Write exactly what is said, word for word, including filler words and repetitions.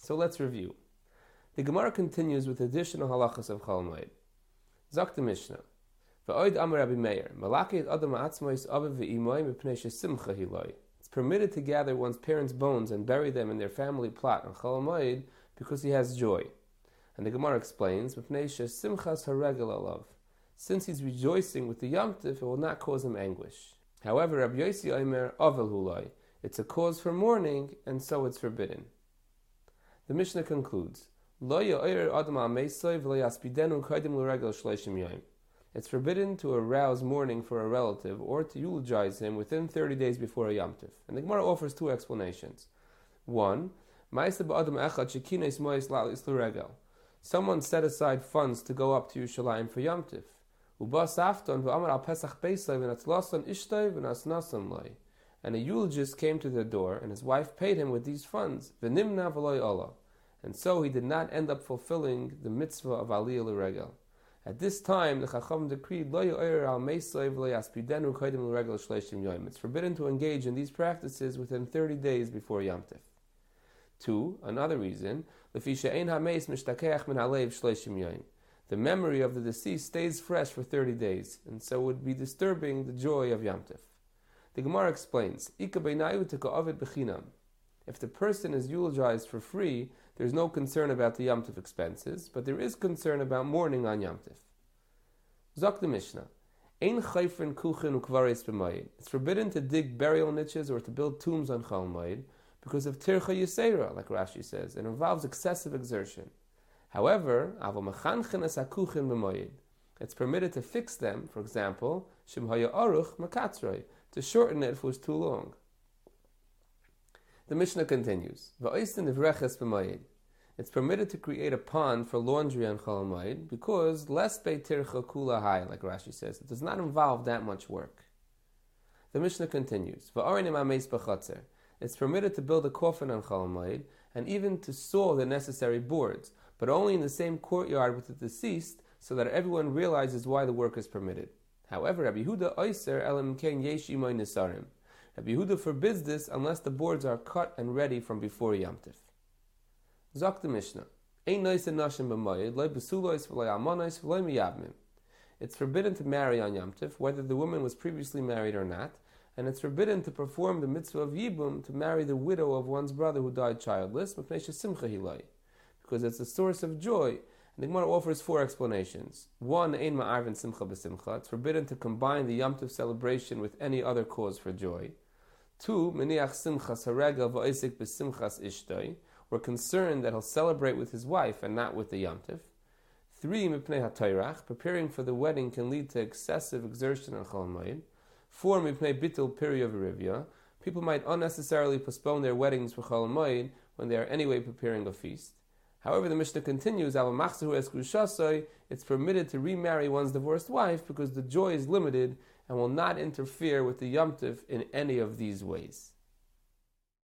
So let's review. The Gemara continues with additional halachas of Chol Moed. Zok the Mishnah. V'oid Amar Rabbi Meir, Malaki Adam Atzmois Aviv v'Imoy Mipnei Shesimcha Hiloi. It's permitted to gather one's parents' bones and bury them in their family plot on Chol Moed because he has joy. And the Gemara explains, Mipnei Shesimchas Haregel Alav. Since he's rejoicing with the Yom Tif, it will not cause him anguish. However, Rabbi Yossi Omer Avel Huloi. It's a cause for mourning, and so it's forbidden. The Mishnah concludes, It's forbidden to arouse mourning for a relative or to eulogize him within thirty days before a Yom Tif. And the Gemara offers two explanations. One, someone set aside funds to go up to Yerushalayim for Yom Tif. And a eulogist came to their door, and his wife paid him with these funds. And so he did not end up fulfilling the mitzvah of Aliyah L'Regel. At this time, the Chacham decreed, It's forbidden to engage in these practices within thirty days before Yom Tif. Two, another reason, the memory of the deceased stays fresh for thirty days, and so would be disturbing the joy of Yom Tif. The Gemara explains, If the person is eulogized for free, there is no concern about the Yom Tif expenses, but there is concern about mourning on Yom Tif. Zok the Mishnah. It's forbidden to dig burial niches or to build tombs on Chol Moed because of tircha yisera, like Rashi says. It involves excessive exertion. However, it's permitted to fix them, for example, to shorten it if it was too long. The Mishnah continues, It's permitted to create a pond for laundry on Chol Moed because less beitircha kula hai, like Rashi says. It does not involve that much work. The Mishnah continues, It's permitted to build a coffin on Chol Moed and even to saw the necessary boards, but only in the same courtyard with the deceased so that everyone realizes why the work is permitted. However, Rabbi Yehuda oiser elam kein yesh imoy nisarim. Rabbi Yehuda forbids this unless the boards are cut and ready from before Yom Tif. Zok the Mishnah. It's forbidden to marry on Yom Tif, whether the woman was previously married or not, and it's forbidden to perform the mitzvah of Yibum to marry the widow of one's brother who died childless, because it's a source of joy. And the Gemara offers four explanations. One, ein ma'arvin simcha b'simcha. It's forbidden to combine the Yom Tov celebration with any other cause for joy. Two, meniach simchas haregel v'oisik b'simchas ishtoi. We're concerned that he'll celebrate with his wife and not with the Yom Tov. Three, mipnei ha'toyrach. Preparing for the wedding can lead to excessive exertion on Chol Moed. Four, mipnei bitul pirya v'rivya. People might unnecessarily postpone their weddings for Chol Moed when they are anyway preparing a feast. However, the Mishnah continues, it's permitted to remarry one's divorced wife because the joy is limited and will not interfere with the Yom Tif in any of these ways.